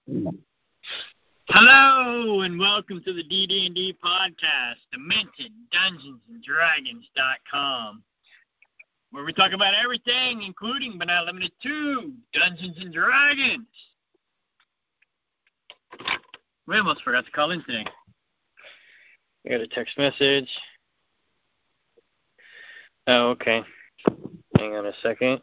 Hello and welcome to the DD&D podcast, DimensionDungeonsandDragons.com, where we talk about everything, including but not limited to Dungeons and Dragons. We almost forgot to call in today. We got a text message. Oh, okay. Hang on a second.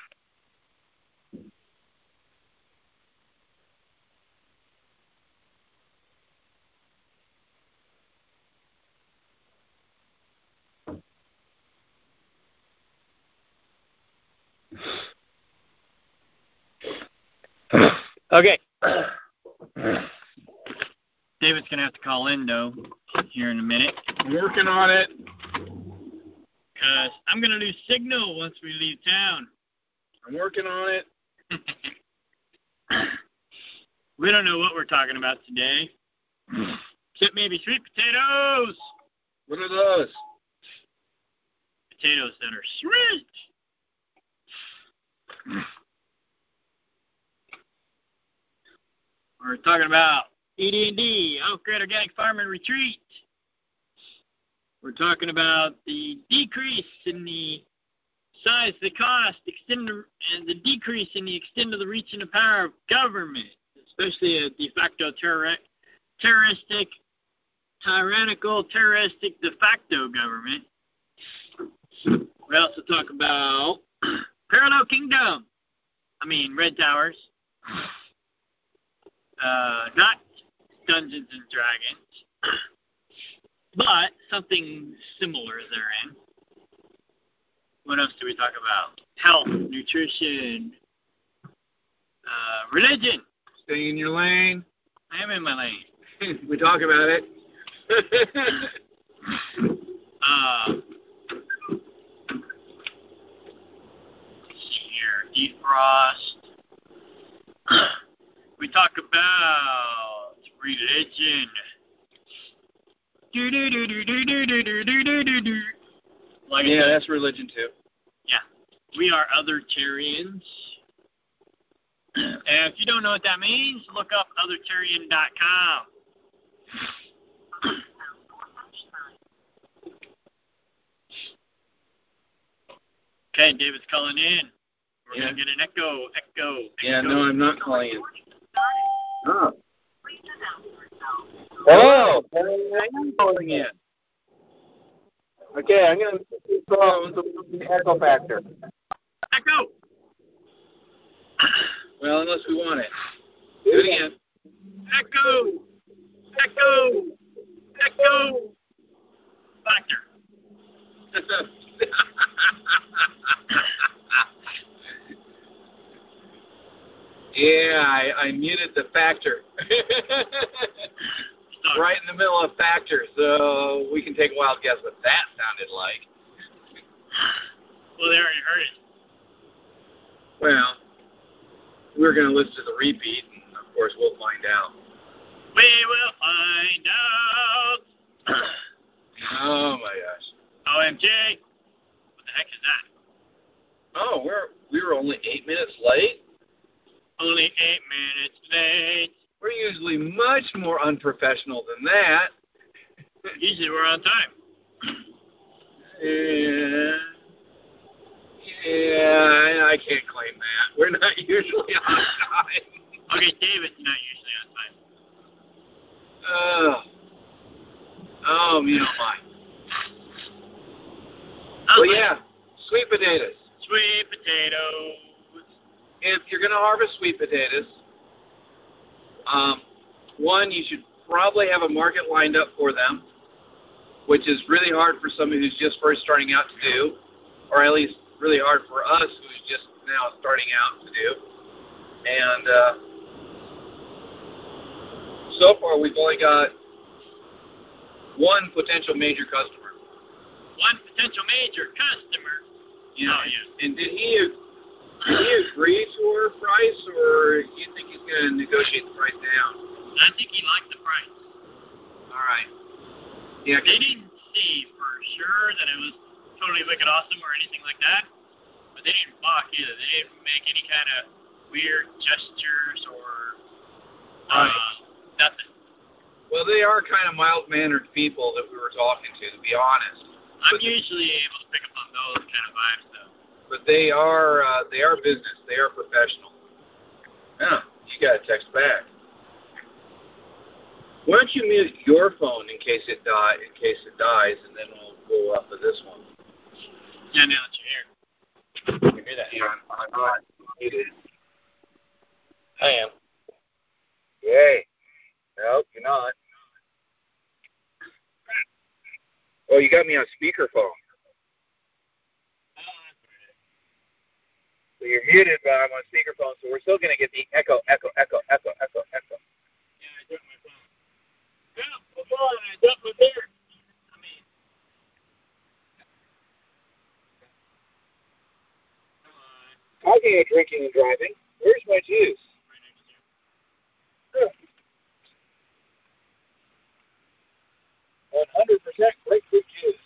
Okay. David's going to have to call in, though, here in a minute. I'm working on it. Because I'm going to lose signal once we leave town. I'm working on it. We don't know what we're talking about today. Except maybe sweet potatoes. What are those? Potatoes that are sweet. We're talking about ED&D, Oak-Red Organic Farm and Retreat. We're talking about the decrease in the size, the cost, and the decrease in the extent of the reach and the power of government, especially a de facto tyrannical, terroristic de facto government. We also talk about Parallel Kingdom. Red Towers. Not Dungeons and Dragons, but something similar therein. What else do we talk about? Health, nutrition, religion. Stay in your lane. I am in my lane. We talk about it. Let's see here. Defrost. We talk about religion. Yeah, that's religion too. Yeah. We are Othertarians. And if you don't know what that means, look up Othertarian.com. Okay, David's calling in. We're going to get an echo. Yeah, no, I'm not calling in. Oh. Hello. I'm calling in. Okay, I'm going to put these phones on the echo factor. Echo! Well, unless we want it. Do it again. Echo! Factor. Yeah, I muted the factor. Right in the middle of factor, so we can take a wild guess what that sounded like. Well, they already heard it. Well, we're going to listen to the repeat, and of course we'll find out. We will find out. Oh my gosh. OMG. What the heck is that? Oh, we were only 8 minutes late? Only 8 minutes late. We're usually much more unprofessional than that. Usually we're on time. Yeah, I can't claim that. We're not usually on time. Okay, David's not usually on time. Oh, you don't mind. Well, yeah, sweet potatoes. Sweet potatoes. If you're going to harvest sweet potatoes, one, you should probably have a market lined up for them, which is really hard for somebody who's just first starting out to do, or at least really hard for us who's just now starting out to do. And so far, we've only got one potential major customer. One potential major customer? Yeah. Oh, yeah. And did he agree to our price, or do you think he's going to negotiate the price down? I think he liked the price. All right. Yeah. They didn't see for sure that it was totally wicked awesome or anything like that, but they didn't balk either. They didn't make any kind of weird gestures or Nothing. Well, they are kind of mild-mannered people that we were talking to be honest. I'm usually able to pick up on those kind of vibes, though. But they are business. They are professional. Yeah, you got to text back. Why don't you mute your phone in case it dies, and then we'll go off of this one. Yeah, now that you're here. You hear that? Yeah, I'm not muted. I am. Yay. No, you're not. Oh, you got me on speakerphone. So you're muted, but I'm on speakerphone, so we're still going to get the echo. Yeah, I took my phone. Yeah, before I dumped my beer. Talking of drinking and driving, where's my juice? Right next to you. 100% grapefruit juice.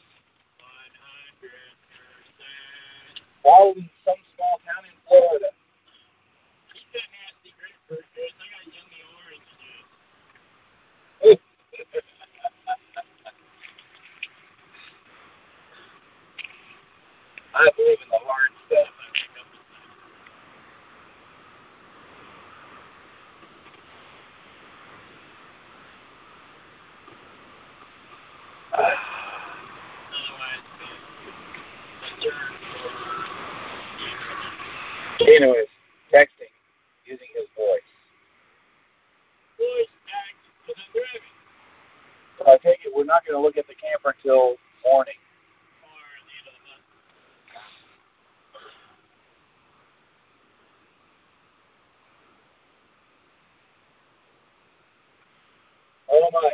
100%. Bottled in some small town in Florida. Keep that nasty grapefruit juice. I got yummy orange juice. I believe in the hard stuff. Anyways, texting using his voice. Voice text with a driving. So I take it we're not going to look at the camper until morning. Or the end of the month. Oh my.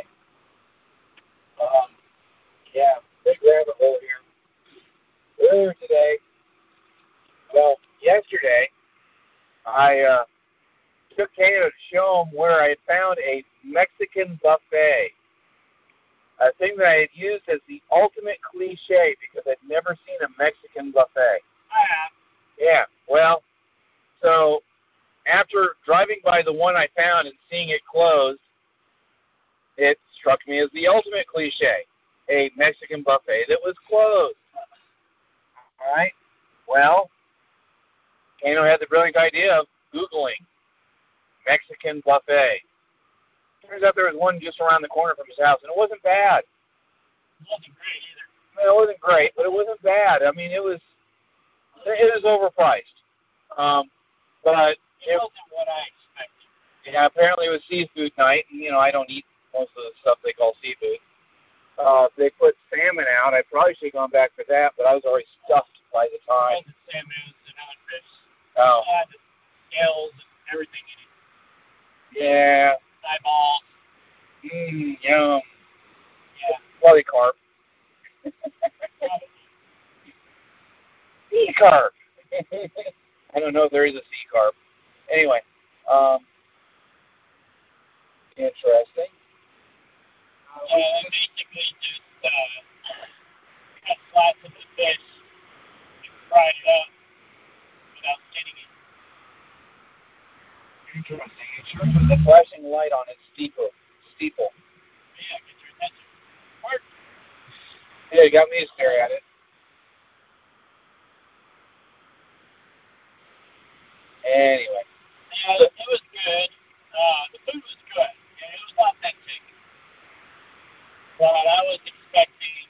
Yeah, big rabbit hole here. Earlier today, yesterday, I took Kano to show him where I found a Mexican buffet. A thing that I had used as the ultimate cliche because I'd never seen a Mexican buffet. Yeah, well, so after driving by the one I found and seeing it closed, it struck me as the ultimate cliche. A Mexican buffet that was closed. All right. Well, Kano had the brilliant idea of Googling Mexican buffet. Turns out there was one just around the corner from his house, and it wasn't bad. It wasn't great either. I mean, it wasn't great, but it wasn't bad. I mean, it was overpriced. But it wasn't what I expected. Yeah, apparently it was seafood night, and, I don't eat most of the stuff they call seafood. They put salmon out. I probably should have gone back for that, but I was already stuffed by the time. It wasn't salmon, it was an fish. Oh. It had the scales and everything in it. Yeah. Eyeballs. Yum. Yeah. Polycarp. Sea carp. I don't know if there is a sea carp. Anyway, interesting. Yeah, they basically just cut slats of the fish and fried it up without skinning it. Interesting. It sure was a flashing light on its steeple. Yeah, get your attention. Work. Yeah, it got me to stare at it. Anyway. Yeah, it was good. The food was good. And it was authentic. But I was expecting,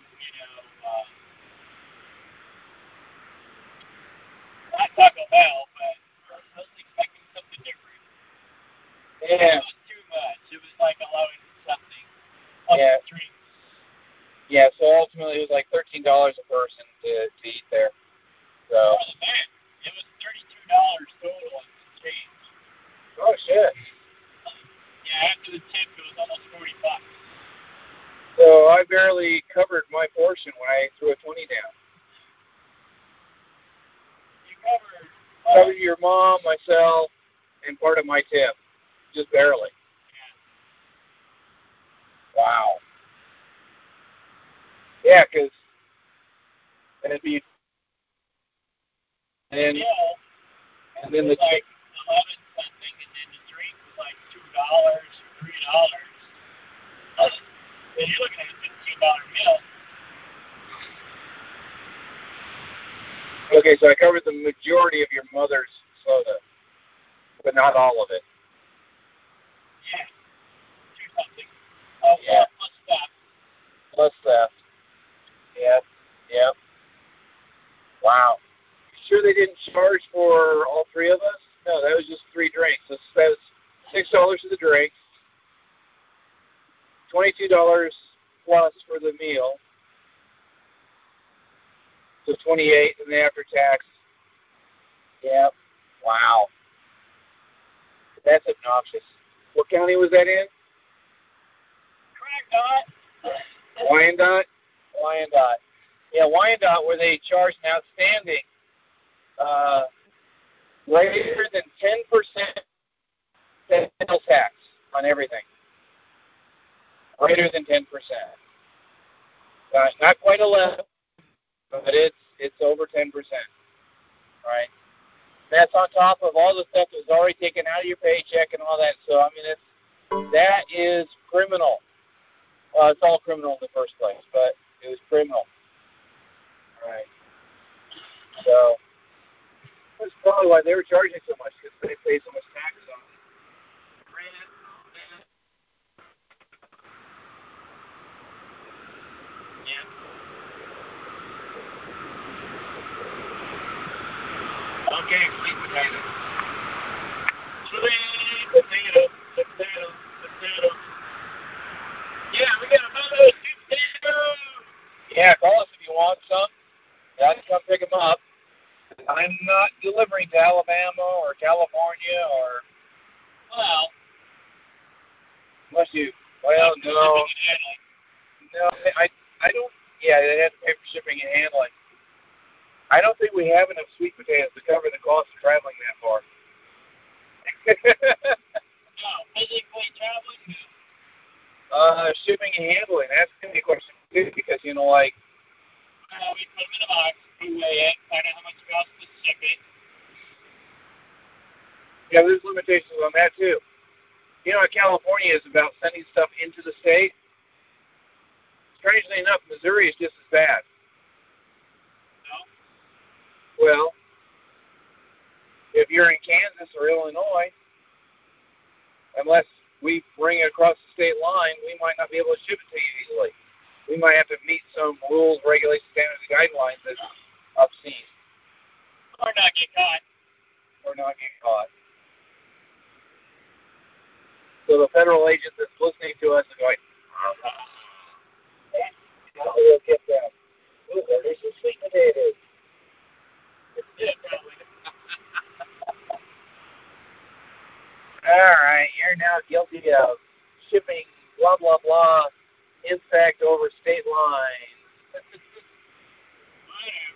not Taco Bell, but I was expecting something different. Yeah. It was too much. It was like allowing something. Yeah. Drinks. Yeah, so ultimately it was like $13 a person to eat there. So. More than that. It was $32 total and some change. Oh, shit. Yeah, after the tip, it was almost $40. So I barely covered my portion when I threw a 20 down. You covered... Covered your mom, myself, and part of my tip. Just barely. Yeah. Wow. Yeah, because it'd be... And then the like 11 something, and then the drink was like $2. Okay, so I covered the majority of your mother's soda, but not all of it. Yeah. 2 something. Oh, yeah. Plus stuff. Plus theft. Yep. Yep. Wow. You sure they didn't charge for all three of us? No, that was just 3 drinks. So that was $6 for the drinks, $22 plus for the meal, so $28, and then after tax. Yep. Wow. That's obnoxious. What county was that in? Wyandotte? Wyandotte. Yeah, Wyandotte, where they charged an outstanding greater than 10% sales tax on everything. Greater than 10%. Not quite 11, but it's over 10%. Right? That's on top of all the stuff that was already taken out of your paycheck and all that. So, I mean, that is criminal. Well, it's all criminal in the first place, but it was criminal. Right. So, that's probably why they were charging so much, because they pay so much taxes on it. Yeah. Okay, sweet potato. Sweet potato. Yeah, we got another sweet potato. Yeah, call us if you want some. I can come pick them up. I'm not delivering to Alabama or California or, well, unless you, well, no. No, I don't, yeah, they have to pay for shipping and handling. I don't think we have enough sweet potatoes to cover the cost of traveling that far. No, physically traveling? Shipping and handling, that's going to be a question too, because, you know, like, we put them in a box, we weigh it, find out how much it costs to ship it. Yeah, there's limitations on that too. You know, California is about sending stuff into the state. Strangely enough, Missouri is just as bad. No? Well, if you're in Kansas or Illinois, unless we bring it across the state line, we might not be able to ship it to you easily. We might have to meet some rules, regulations, standards, and guidelines that's obscene. Or not get caught. So the federal agent that's listening to us is going, we'll get that. Ooh, there's some sweet potatoes. Yeah, probably. All right, you're now guilty of shipping blah, blah, blah, insect over state lines. Whatever.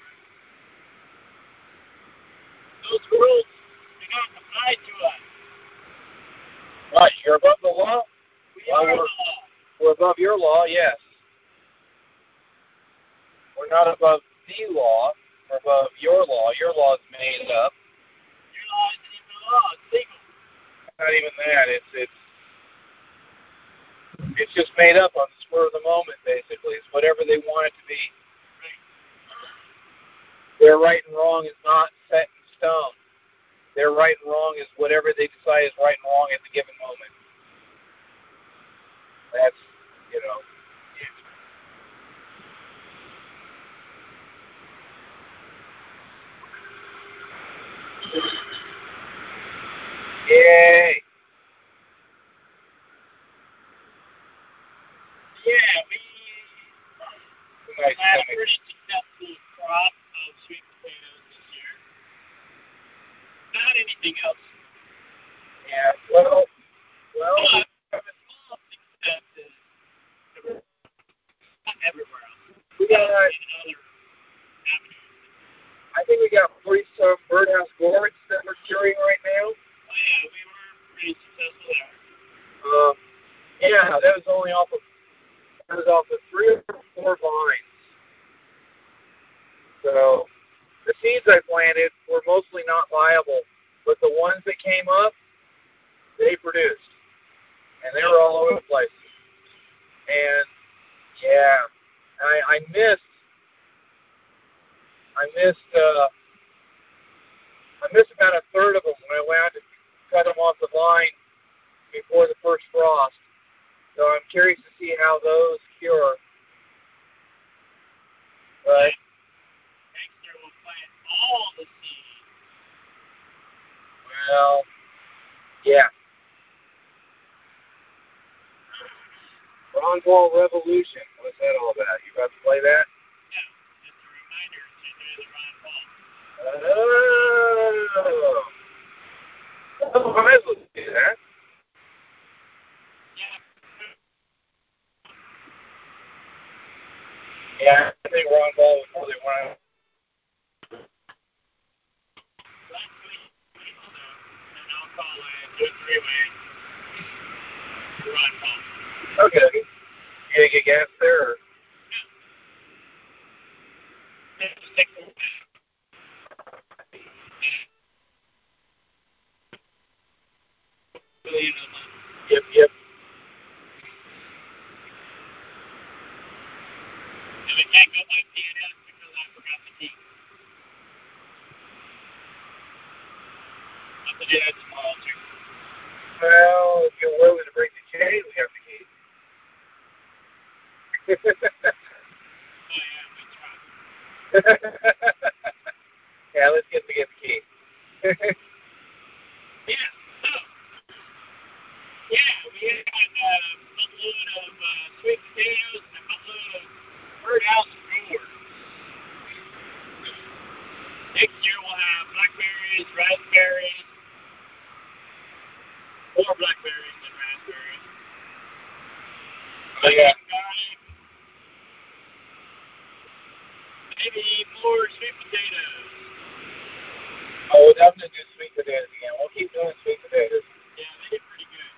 Those rules do not apply to us. What, you're above the law? We are the law. We're above your law, yes. We're not above the law. We're above your law. Your law is made up. Your law isn't even a law. It's legal. Not even that. It's just made up on the spur of the moment, basically. It's whatever they want it to be. Their right and wrong is not set in stone. Their right and wrong is whatever they decide is right and wrong at the given moment. That's, you know. Yay! Yeah, we had a pretty successful crop of sweet potatoes this year. Not anything else. Yeah, well, not everywhere else. We got, I think we got 40-some birdhouse gourds that we're curing right now. Oh yeah, we were pretty successful there. Yeah, that was only off of 3 or 4 vines. So the seeds I planted were mostly not viable, but the ones that came up, they produced, and they were all over the place. And yeah, I missed I missed about a third of them when I went out to cut them off the vine before the first frost. So I'm curious to see how those cure. But Dexter will plant all the seeds. well, yeah. Ron Paul Revolution. What's that all about? You about to play that? No, just a reminder to do the Ron Paul. Oh. Oh, I might as well do that. Yeah. Yeah, I think Ron Paul was probably one of Last week, and I'll call it 2-3-way Ron Paul. Okay. You gonna get gas there? Or? Just take the Yep. And I can't go by PNS because I forgot the key. I'll have to do that tomorrow, too. Well, if you're willing to break the chain, we have the key. Oh, yeah, that's right. Yeah, let's get the key. Yeah, so, yeah, we had a buttload of sweet potatoes and a buttload of birdhouse gourd. Next year we'll have blackberries, raspberries, more blackberries than raspberries. Oh, yeah. Garlic, maybe more sweet potatoes. Oh, we're definitely do sweet potatoes again. We'll keep doing sweet potatoes. Yeah, they did pretty good.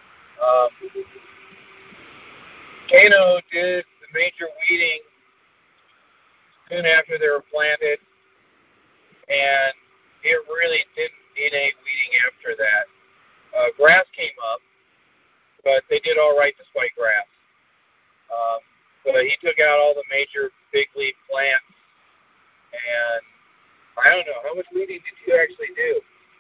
Kano did the major weeding soon after they were planted, and it really didn't need any weeding after that. Grass came up, but they did all right despite grass. But he took out all the major big leaf plants, and I don't know, how much weeding did you actually do?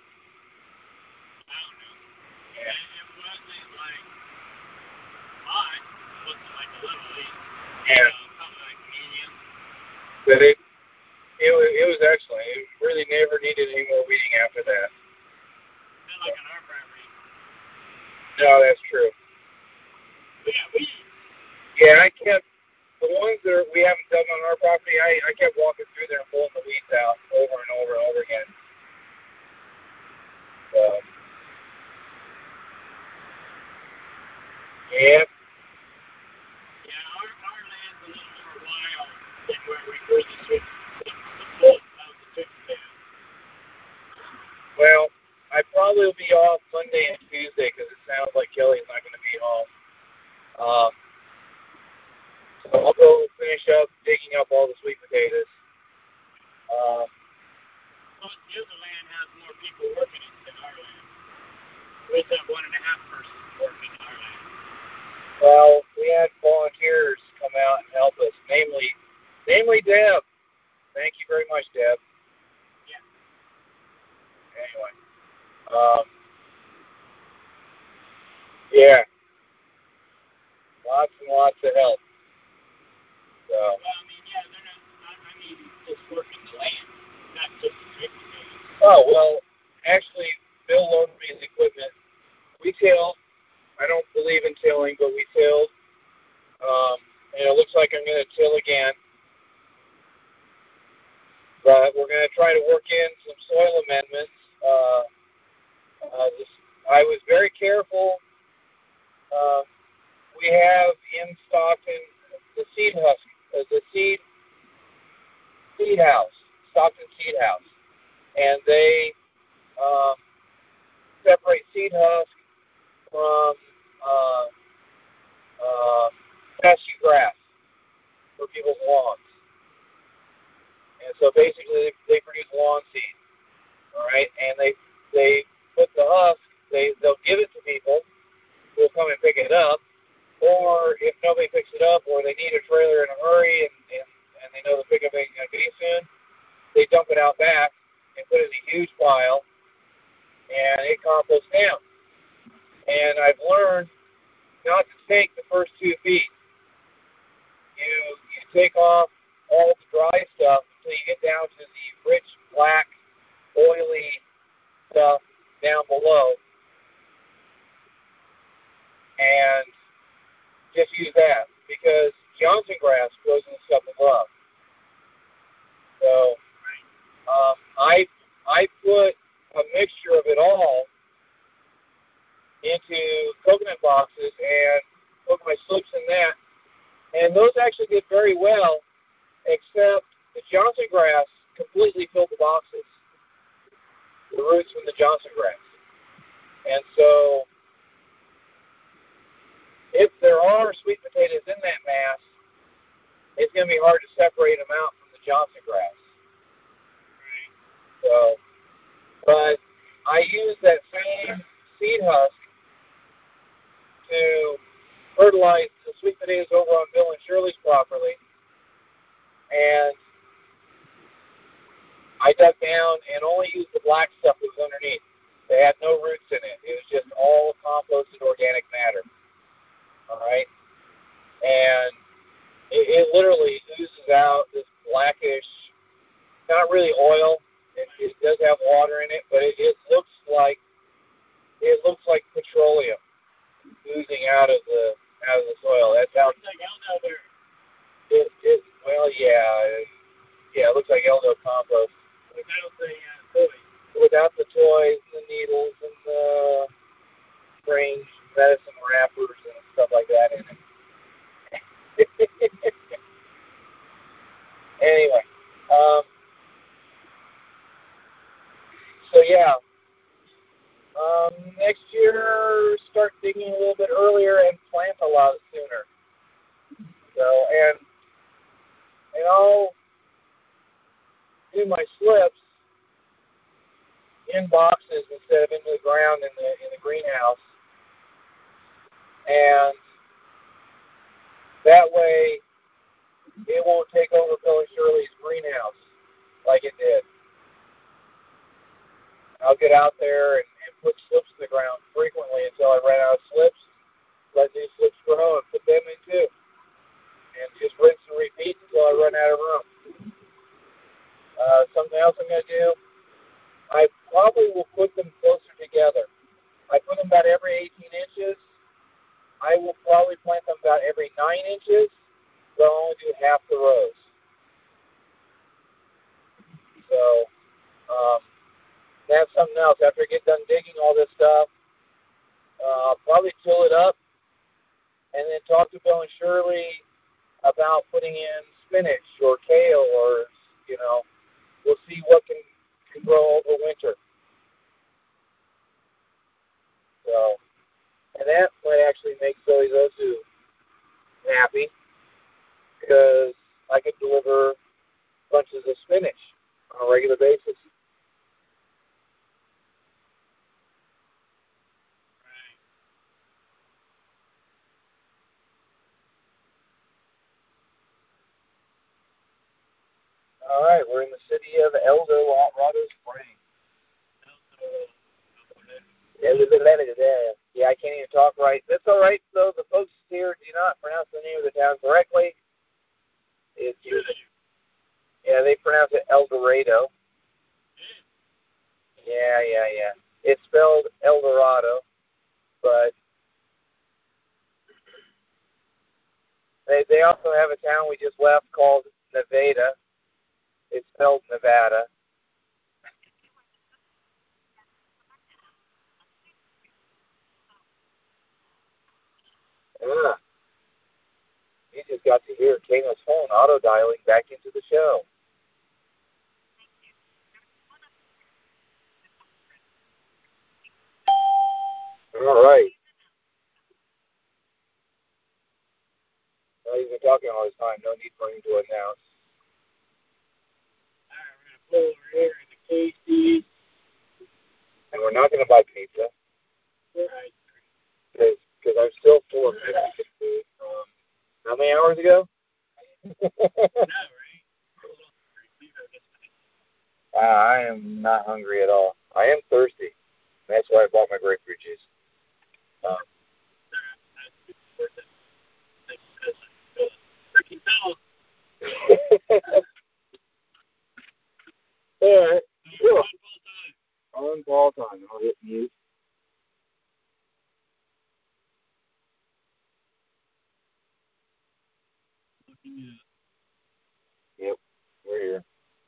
I don't know. Yeah. It wasn't like hot. It wasn't like a little leaf. Yeah. Something like medium. But it was excellent. It really never needed any more weeding after that. Not like on our property. No, that's true. But yeah, weeds. Yeah, I kept the ones that we haven't dug on our property. I kept walking through there and pulling the weeds out over and over and over again. So, yeah. Yeah, our land's a little more wild than where we grew the sweet potato. Well, I probably will be off Monday and Tuesday because it sounds like Kelly's not going to be home. So I'll go finish up digging up all the sweet potatoes. Well, the other land has more people working it than our land. We have 1.5 persons working our land. Well, we had volunteers come out and help us, namely Deb. Thank you very much, Deb. Yeah. Anyway, yeah, lots and lots of help. So. Well, I mean, yeah, they're not, I mean, just working the land, not just the sweet potatoes. Oh, well, actually, Bill loaned me his equipment. We tilled. I don't believe in tilling, but we tilled. And it looks like I'm going to till again. But we're going to try to work in some soil amendments. I was very careful. We have in Stockton the seed husk, the seed house, Stockton Seed House, and they separate seed husk from pasture grass for people's lawns. And so basically they produce lawn seed, all right? And they put the husk, they'll give it to people who will come and pick it up, or if nobody picks it up or they need a trailer in a hurry and they know the pickup ain't going to be soon, they dump it out back and put it in a huge pile, and it composts down. And I've learned not to take the first 2 feet. You take off all the dry stuff until you get down to the rich, black, oily stuff down below, and just use that, because Johnson grass grows in the stuff above. So I put a mixture of it all into coconut boxes and put my slips in that, and those actually did very well, except the Johnson grass completely filled the boxes, the roots from the Johnson grass. And so if there are sweet potatoes in that mass, it's going to be hard to separate them out from the Johnson grass. So, but I use that same seed husk to fertilize the sweet potatoes over on Bill and Shirley's property, and I dug down and only used the black stuff that was underneath. They had no roots in it. It was just all composted organic matter. All right? And it literally oozes out this blackish, not really oil. It does have water in it, but it looks like petroleum oozing out of the soil. That's how. It's like elder. Well, yeah, it looks like Eldo compost. Without the toys. Without the toys, the needles, and the strange medicine wrappers and stuff like that in it. Anyway, so yeah, next year start digging a little bit earlier and plant a lot sooner. So and I'll do my slips in boxes instead of into the ground in the greenhouse, and that way it won't take over Bill and Shirley's greenhouse like it did. I'll get out there and put slips in the ground frequently until I run out of slips, let new slips grow, and put them in too. And just rinse and repeat until I run out of room. Something else I'm going to do, I probably will put them closer together. I put them about every 18 inches. I will probably plant them about every 9 inches, but I'll only do half the rows. So that's something else. After I get done digging all this stuff, I'll probably till it up and then talk to Bill and Shirley about putting in spinach or kale, or, we'll see what can grow over winter. So, and that might actually make Zoe Zosu happy, because I could deliver bunches of spinach on a regular basis. All right, we're in the city of Eldorado Springs. Yeah, I can't even talk right. That's all right, though. The folks here do not pronounce the name of the town correctly. They pronounce it El Dorado. Yeah. It's spelled El Dorado, but they also have a town we just left called Nevada. It's spelled Nevada. Yeah. You just got to hear Kano's phone auto-dialing back into the show. All right. Well, he's been talking all this time. No need for him to announce. All right, we're going to pull over here into Casey's. And we're not going to buy pizza. Right. Because I'm still full of Mexican food from how many hours ago? No, right? I am not hungry at all. I am thirsty. That's why I bought my grapefruit juice. All right. Cool. On ball time. I'll hit mute. Yep. We're here.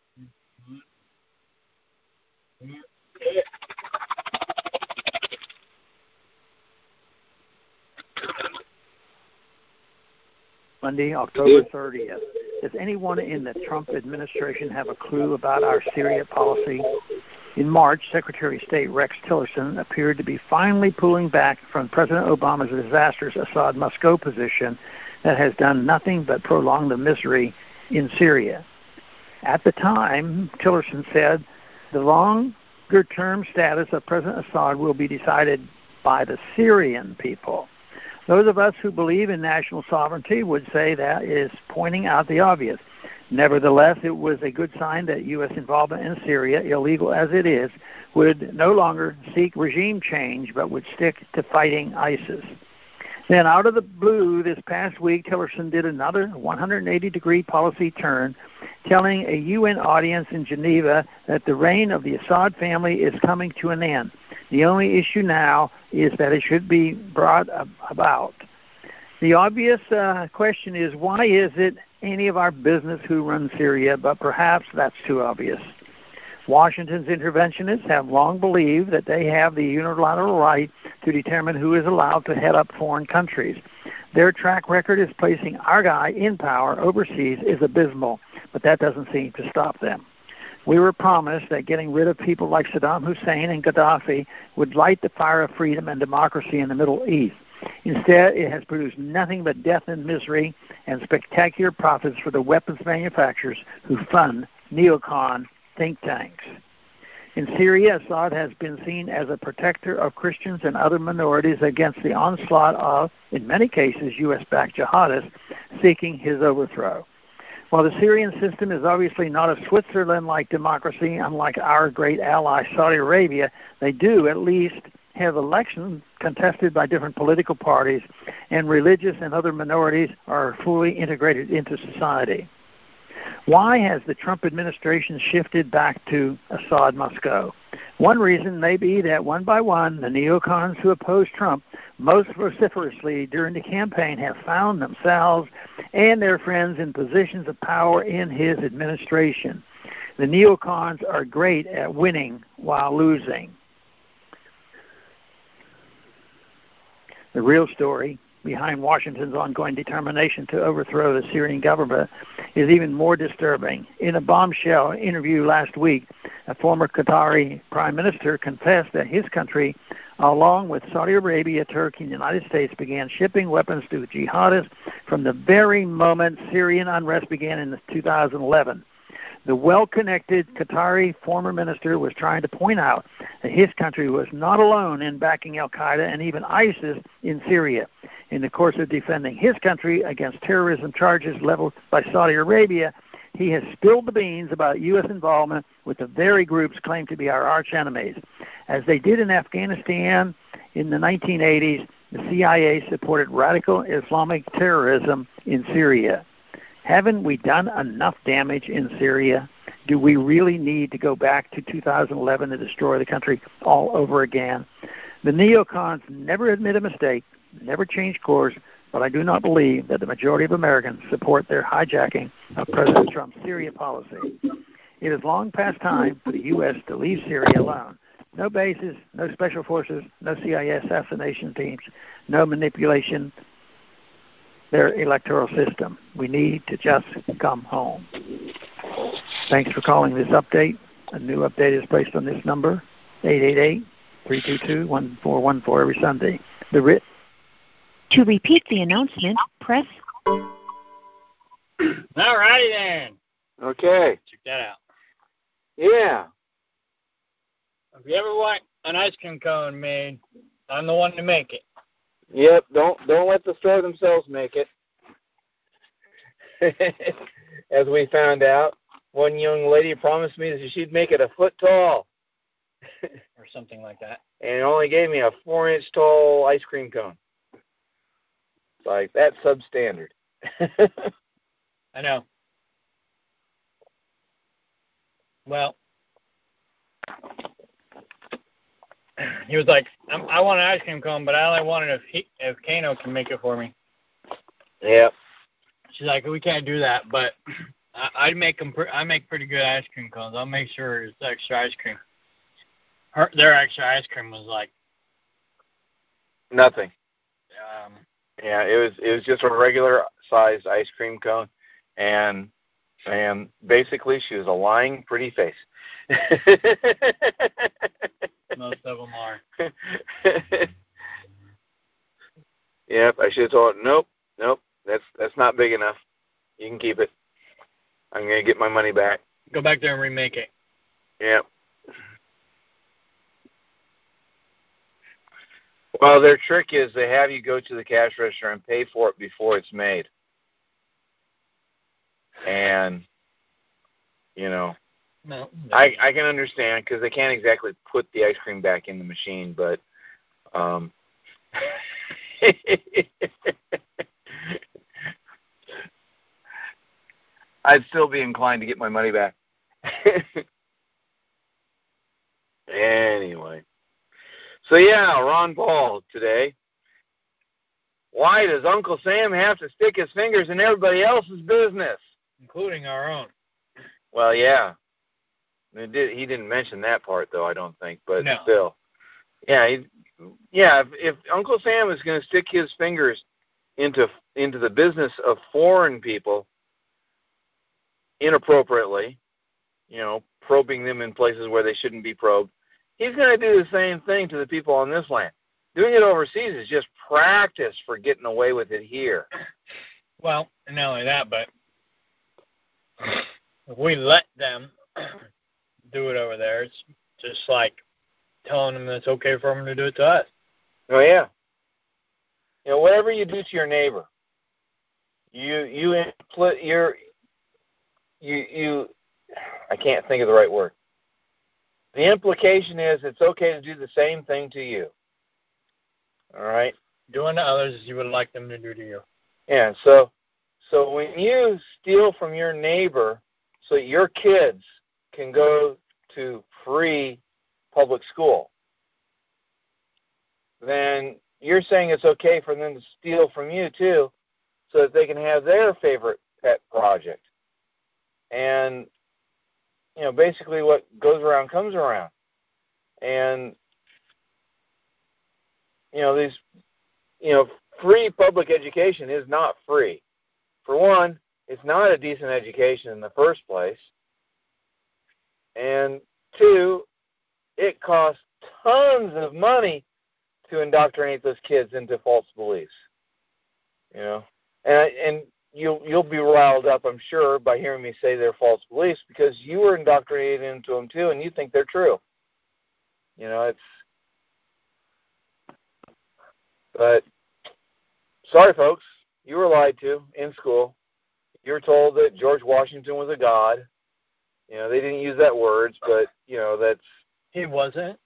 Monday, October 30th. Does anyone in the Trump administration have a clue about our Syria policy? In March, Secretary of State Rex Tillerson appeared to be finally pulling back from President Obama's disastrous Assad must-go position that has done nothing but prolong the misery in Syria. At the time, Tillerson said, the longer-term status of President Assad will be decided by the Syrian people. Those of us who believe in national sovereignty would say that is pointing out the obvious. Nevertheless, it was a good sign that U.S. involvement in Syria, illegal as it is, would no longer seek regime change but would stick to fighting ISIS. Then out of the blue this past week, Tillerson did another 180-degree policy turn, telling a UN audience in Geneva that the reign of the Assad family is coming to an end. The only issue now is that it should be brought about. The obvious question is, why is it any of our business who run Syria, but perhaps that's too obvious. Washington's interventionists have long believed that they have the unilateral right to determine who is allowed to head up foreign countries. Their track record is placing our guy in power overseas is abysmal, but that doesn't seem to stop them. We were promised that getting rid of people like Saddam Hussein and Gaddafi would light the fire of freedom and democracy in the Middle East. Instead, it has produced nothing but death and misery and spectacular profits for the weapons manufacturers who fund neocon think tanks. In Syria, Assad has been seen as a protector of Christians and other minorities against the onslaught of, in many cases, U.S.-backed jihadists seeking his overthrow. While the Syrian system is obviously not a Switzerland-like democracy, unlike our great ally Saudi Arabia, they do at least have elections contested by different political parties, and religious and other minorities are fully integrated into society. Why has the Trump administration shifted back to Assad must go? One reason may be that one by one, the neocons who oppose Trump most vociferously during the campaign have found themselves and their friends in positions of power in his administration. The neocons are great at winning while losing. The real story behind Washington's ongoing determination to overthrow the Syrian government is even more disturbing. In a bombshell interview last week, a former Qatari prime minister confessed that his country, along with Saudi Arabia, Turkey, and the United States, began shipping weapons to jihadists from the very moment Syrian unrest began in 2011. The well-connected Qatari former minister was trying to point out that his country was not alone in backing al-Qaeda and even ISIS in Syria. In the course of defending his country against terrorism charges leveled by Saudi Arabia, he has spilled the beans about U.S. involvement with the very groups claimed to be our arch-enemies. As they did in Afghanistan in the 1980s, the CIA supported radical Islamic terrorism in Syria. Haven't we done enough damage in Syria? Do we really need to go back to 2011 to destroy the country all over again? The neocons never admit a mistake, never change course, but I do not believe that the majority of Americans support their hijacking of President Trump's Syria policy. It is long past time for the U.S. to leave Syria alone. No bases, no special forces, no CIA assassination teams, no manipulation their electoral system. We need to just come home. Thanks for calling this update. A new update is placed on this number, 888-322-1414 every Sunday. To repeat the announcement, press. All righty then. Okay. Check that out. Yeah. If you ever want an ice cream cone made, I'm the one to make it. Yep, don't let the store themselves make it. As we found out. one young lady promised me that she'd make it a foot tall. Or something like that. And only gave me a 4-inch tall ice cream cone. Like, that's substandard. I know. Well, he was like, I want an ice cream cone, but I only want it if Kano can make it for me. Yeah. She's like, we can't do that, but I make pretty good ice cream cones. I'll make sure it's extra ice cream. Their extra ice cream was like nothing. Yeah, it was just a regular sized ice cream cone, and basically she was a lying pretty face. Most of them are. Yep, I should have told her, nope, that's not big enough. You can keep it. I'm gonna get my money back. Go back there and remake it. Yep. Well, their trick is they have you go to the cash register and pay for it before it's made. And, you know, no. I can understand because they can't exactly put the ice cream back in the machine, but I'd still be inclined to get my money back. Anyway. So, yeah, Ron Paul today. Why does Uncle Sam have to stick his fingers in everybody else's business? Including our own. Well, yeah. He didn't mention that part, though, I don't think, but no. Still. Yeah, if Uncle Sam is going to stick his fingers into the business of foreign people inappropriately, you know, probing them in places where they shouldn't be probed, he's going to do the same thing to the people on this land. Doing it overseas is just practice for getting away with it here. Well, not only that, but if we let them do it over there, it's just like telling them it's okay for them to do it to us. Oh, yeah. You know, whatever you do to your neighbor, I can't think of the right word. The implication is it's okay to do the same thing to you. All right? Doing to others as you would like them to do to you. Yeah, so when you steal from your neighbor so your kids can go to free public school, then you're saying it's okay for them to steal from you too so that they can have their favorite pet project. And, you know, basically what goes around comes around. And, free public education is not free. For one, it's not a decent education in the first place. And two, it costs tons of money to indoctrinate those kids into false beliefs. You know, and you'll be riled up, I'm sure, by hearing me say they're false beliefs because you were indoctrinated into them too, and you think they're true. You know, but sorry, folks, you were lied to in school. You were told that George Washington was a god. You know, they didn't use that words, but you know that's. He wasn't.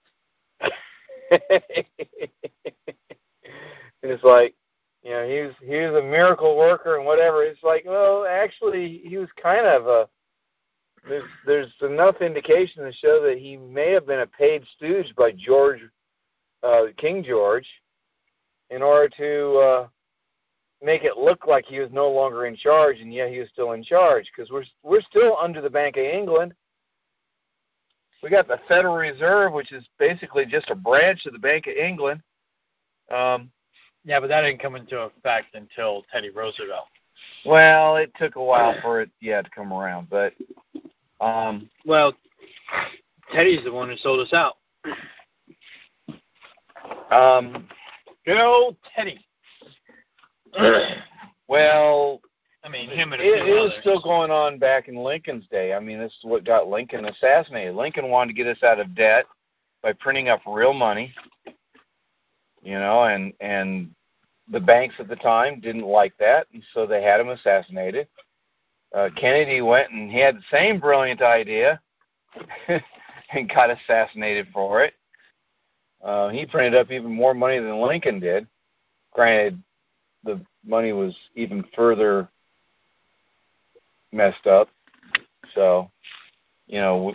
It's like, you know, he was a miracle worker and whatever. It's like, well, actually, he was kind of there's enough indication to show that he may have been a paid stooge by King George, in order to make it look like he was no longer in charge, and yet he was still in charge, because we're still under the Bank of England. We got the Federal Reserve, which is basically just a branch of the Bank of England. Yeah, but that didn't come into effect until Teddy Roosevelt. Well, it took a while for it, to come around, but well, Teddy's the one who sold us out. Good old Teddy. Well, I mean, him and a few it was others. still going on back in Lincoln's day. I mean, this is what got Lincoln assassinated. Lincoln wanted to get us out of debt by printing up real money, you know, and the banks at the time didn't like that, and so they had him assassinated. Kennedy went and he had the same brilliant idea and got assassinated for it. He printed up even more money than Lincoln did. Granted, the money was even further messed up. So, yeah.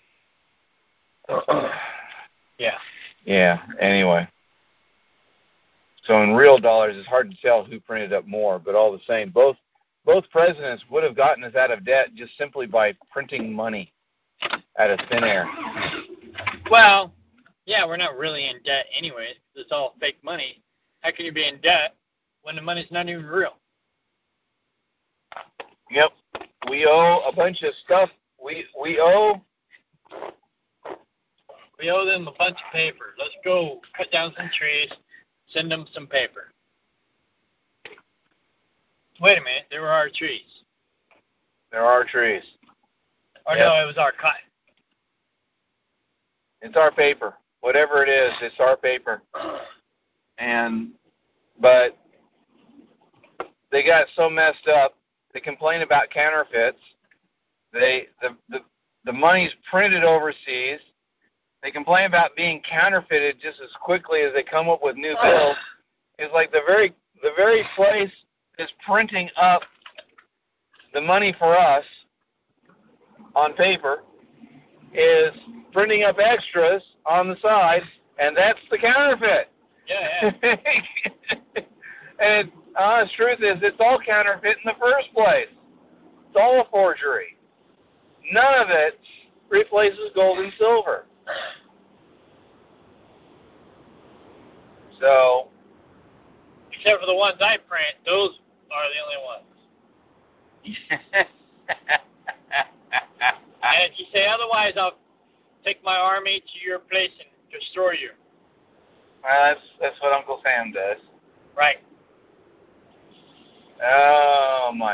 Yeah, anyway. So in real dollars, it's hard to tell who printed up more, but all the same, both presidents would have gotten us out of debt just simply by printing money out of thin air. Well, yeah, we're not really in debt anyways. It's all fake money. How can you be in debt when the money's not even real? Yep. We owe a bunch of stuff. We owe them a bunch of paper. Let's go cut down some trees, send them some paper. Wait a minute, there were our trees. There are trees. Or yep. No, it was our cotton. It's our paper. Whatever it is, it's our paper. But they got so messed up, they complain about counterfeits. The money's printed overseas. They complain about being counterfeited just as quickly as they come up with new bills. It's like the very place is printing up the money for us on paper is printing up extras on the side, and that's the counterfeit. Yeah. And honest truth is, it's all counterfeit in the first place. It's all a forgery. None of it replaces gold and silver. So, except for the ones I print, those are the only ones. And if you say otherwise, I'll take my army to your place and destroy you. Well, that's what Uncle Sam does. Right. Oh, my.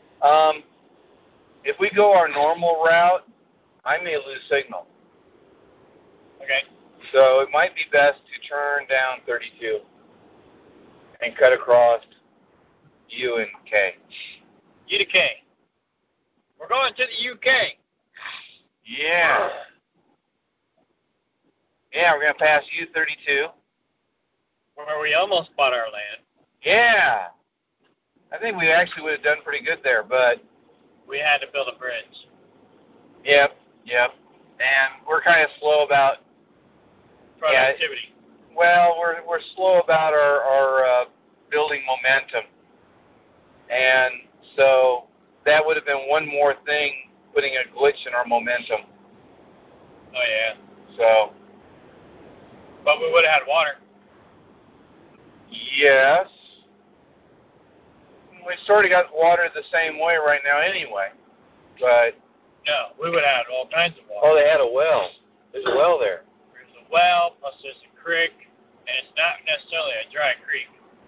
If we go our normal route, I may lose signal. Okay. So it might be best to turn down 32 and cut across U and K. U to K. We're going to the UK. Yeah. Yeah, we're going to pass U-32. Where we almost bought our land. Yeah. I think we actually would have done pretty good there, but we had to build a bridge. Yep. And we're kind of slow about productivity. Yeah, well, we're slow about our building momentum, and so that would have been one more thing, putting a glitch in our momentum. Oh yeah. So. But we would have had water. Yes. We sort of got water the same way right now anyway, but. No, we would have had all kinds of water. Oh, they had a well. There's a well there. There's a well, plus there's a creek, and it's not necessarily a dry creek.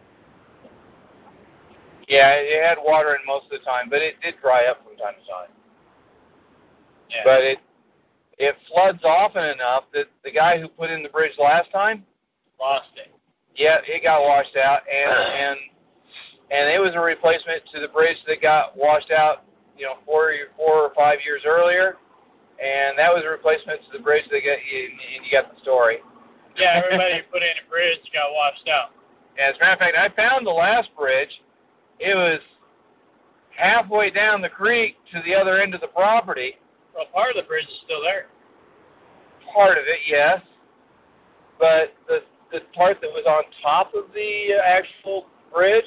Yeah, it had water in most of the time, but it did dry up from time to time. Yeah. But it floods often enough that the guy who put in the bridge last time lost it. Yeah, it got washed out, and it was a replacement to the bridge that got washed out, 4 or 5 years earlier, and that was a replacement to the bridge that you got the story. Yeah, everybody who put in a bridge got washed out. As a matter of fact, I found the last bridge. It was halfway down the creek to the other end of the property. Well, part of the bridge is still there. Part of it, yes. But the part that was on top of the actual bridge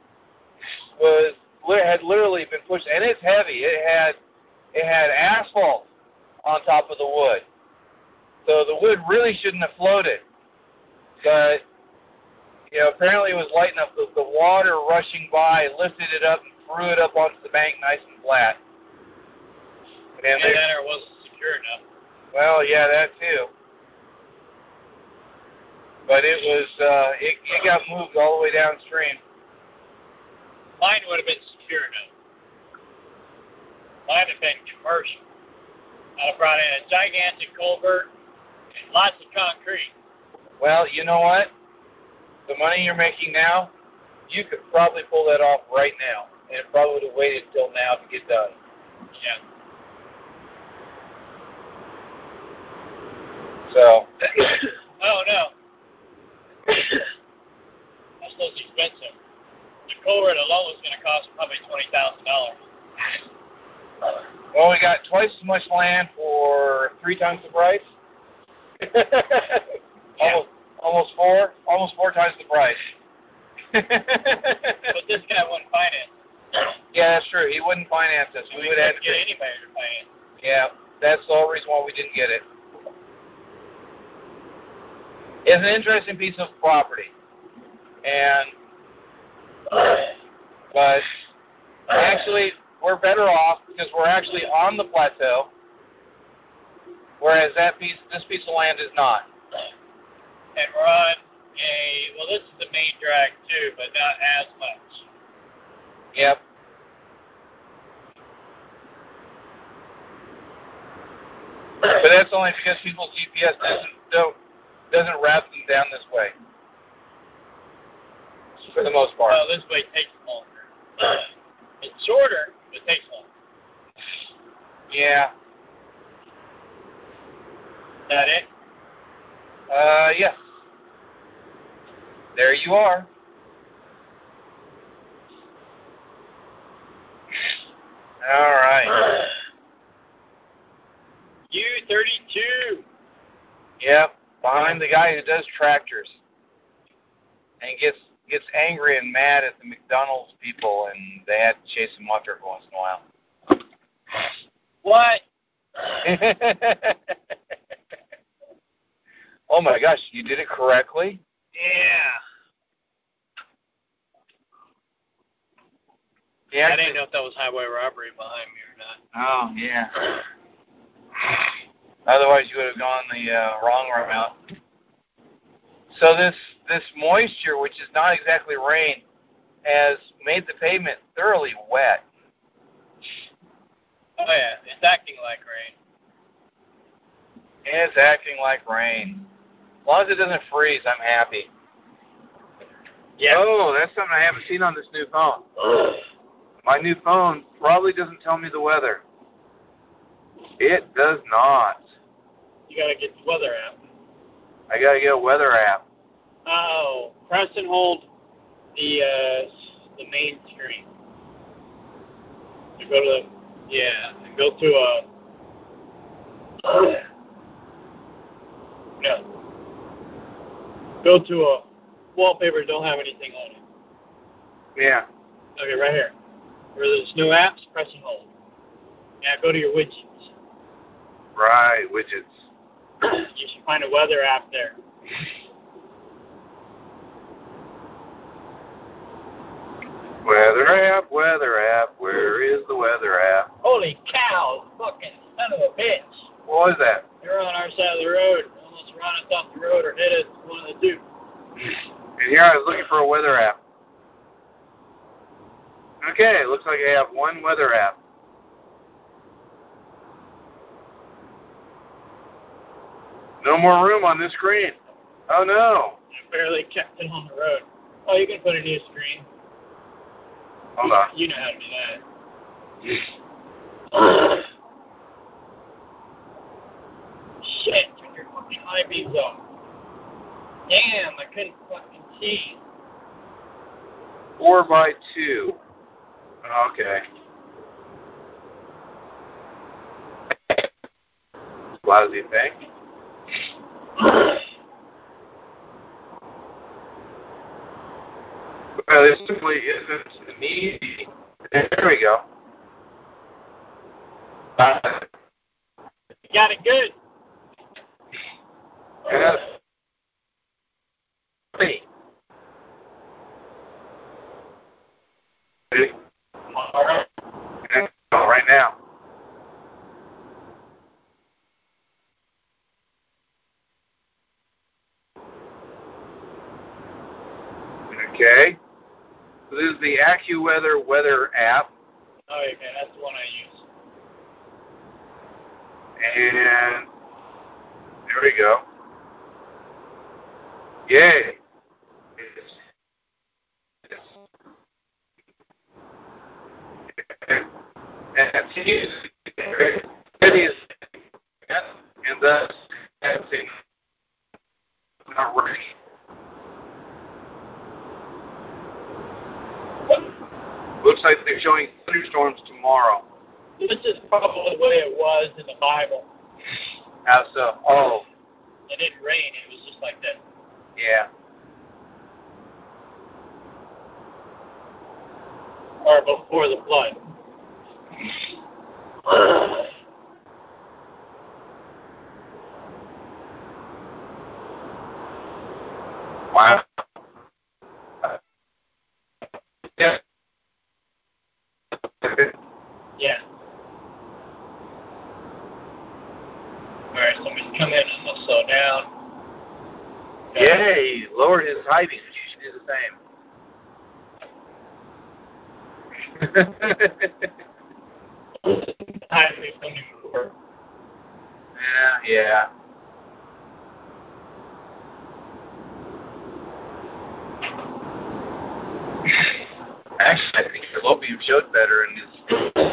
had literally been pushed, and it's heavy. It had asphalt on top of the wood. So the wood really shouldn't have floated. But apparently it was light enough that the water rushing by lifted it up and threw it up onto the bank nice and flat. And then it wasn't secure enough. Well, yeah, that too. But it was, it got moved all the way downstream. Mine would have been secure enough. Mine would have been commercial. I'd have brought in a gigantic culvert and lots of concrete. Well, you know what? The money you're making now, you could probably pull that off right now. and it probably would have waited till now to get done. Yeah. So. Oh, no. That's so expensive. The culvert alone is going to cost probably $20,000. Well, we got twice as much land for 3 times the price. Yeah. Almost four times the price. But this guy wouldn't finance. Yeah, that's true. He wouldn't finance us. We would have to get anybody to finance. Yeah, that's the whole reason why we didn't get it. It's an interesting piece of property, but actually we're better off because we're actually on the plateau, whereas this piece of land is not. And we're on this is the main drag too, but not as much. Yep. But that's only because people's GPS doesn't route them down this way. For the most part. Well, this way takes longer. It's shorter, but it takes longer. Yeah. Is that it? Yes. There you are. All right. U-32. Yep. Behind the guy who does tractors. And gets angry and mad at the McDonald's people, and they had to chase him off every once in a while. What? Oh my gosh, you did it correctly? Yeah. I didn't know if that was highway robbery behind me or not. Oh, yeah. Otherwise, you would have gone the wrong route. So this moisture, which is not exactly rain, has made the pavement thoroughly wet. Oh, yeah. It's acting like rain. It's acting like rain. As long as it doesn't freeze, I'm happy. Yeah. Oh, that's something I haven't seen on this new phone. My new phone probably doesn't tell me the weather. It does not. You got to get the weather app. I got to get a weather app. Oh, press and hold the main screen. You go to and go to go to a wallpaper. Don't have anything on it. Yeah. Okay, right here. Where there's no apps, press and hold. Now go to your widgets. Right, widgets. You should find a weather app there. Weather app, where is the weather app? Holy cow, fucking son of a bitch. What was that? They're on our side of the road. Almost run us off the road or hit us, one of the two. And here I was looking for a weather app. Okay, looks like I have one weather app. No more room on this screen. Oh no. I barely kept it on the road. Oh, you can put a new screen. Hold on. You know how to do that. Shit, turn your fucking high beams off. Damn, I couldn't fucking see. 4x2. Okay. Lousy thing. Well, this simply isn't easy. There we go. You got it good. Yeah. Ready? All right. Right now. Okay. So this is the AccuWeather weather app. Oh, okay, that's the one I use. And there we go. Yay. continues ready as and thus having not ready. Looks like they're showing thunderstorms tomorrow. This is probably the way it was in the Bible. How so? Oh, It didn't rain. It was just like that. yeah. Or before the flood. Wow. Yeah. Yeah. Alright, somebody's come in. I'm going to slow down. Yeah, he lowered his high beams. You should do the same. Yeah. Actually, I think the low beam showed better in this.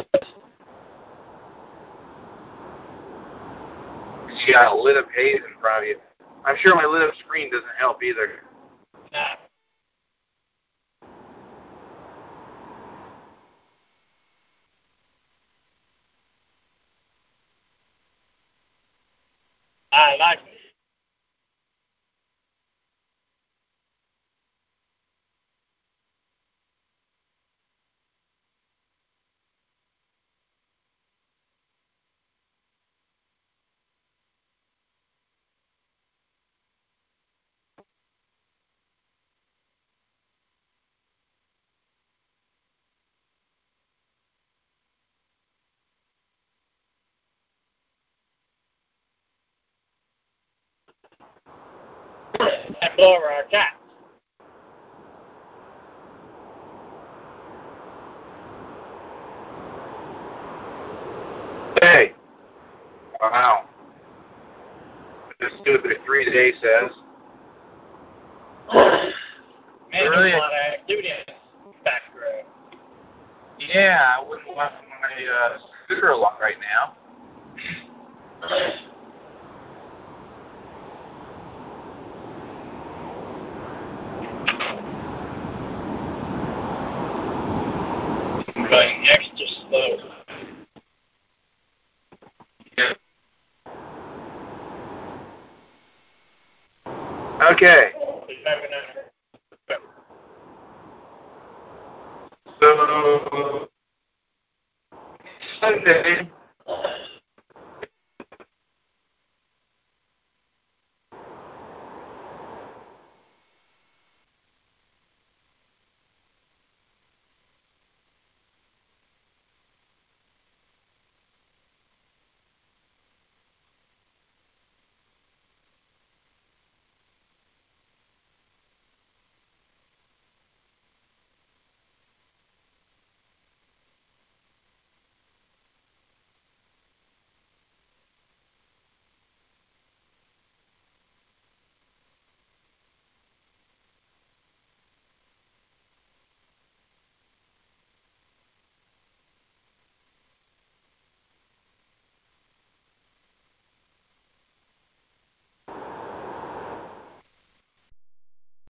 You got a lit up haze in front of you. I'm sure my lit up screen doesn't help either. Nah. I like it. And blow over our cats. Hey. Wow. This stupid 3-day says. Man, Really? there's a lot of activity in this back road. Yeah, I wouldn't want my scooter along right now. I'm going extra slow. Yeah. Okay. So Sunday,